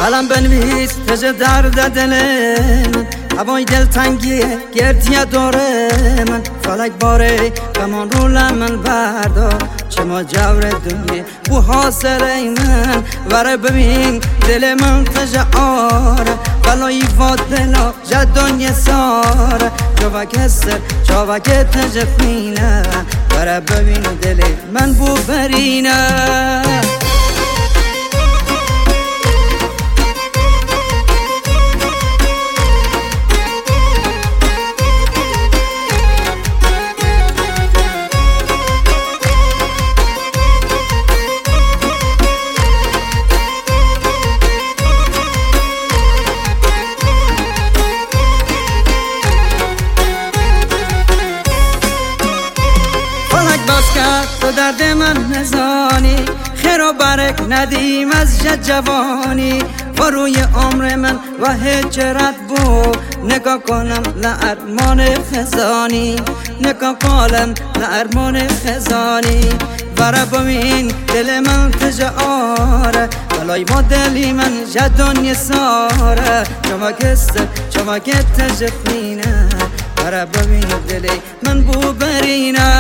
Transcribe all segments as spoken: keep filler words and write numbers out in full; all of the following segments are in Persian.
قلم بنویس تجه درد دل من، هوای دل تنگیه گردیه داره من. فلک باره کمان رو من بردار، چه ما جور دنیا بو حاصله من. وره ببین دل من تجه آره، بلایی واد دلا جد دنیا ساره. جوا کسر جوا که تجه خینه، وره ببین دل من بو برینه. تو درد من نزانی، خیر و برک ندیم از جد جوانی. و روی عمر من و هجرت بو، نگاه کنم لارمان خزانی، نگاه کنم لارمان خزانی. وره ببین دل من تجه آره، بلای با دلی من جد دنیا ساره. شما کسته شما که تجه خینه، وره ببین دلی من بو برینه.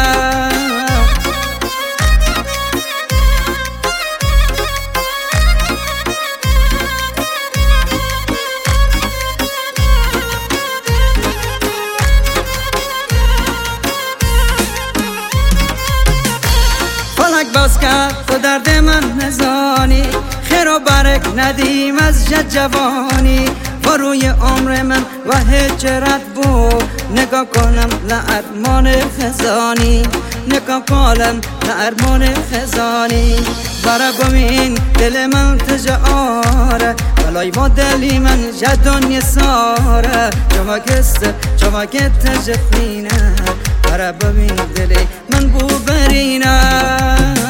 باز کرد تو درد من نزانی، خیر و برک ندیم از جد جوانی. و روی عمر من و هجرت بو، نگاه کنم لارمان خزانی، نگاه کنم لارمان خزانی. وره ببین دل من تجه آره، بلای با دلی من جد دنیا ساره. شما کسته شما که تجه خینه، وره ببین دلی من بو برینه.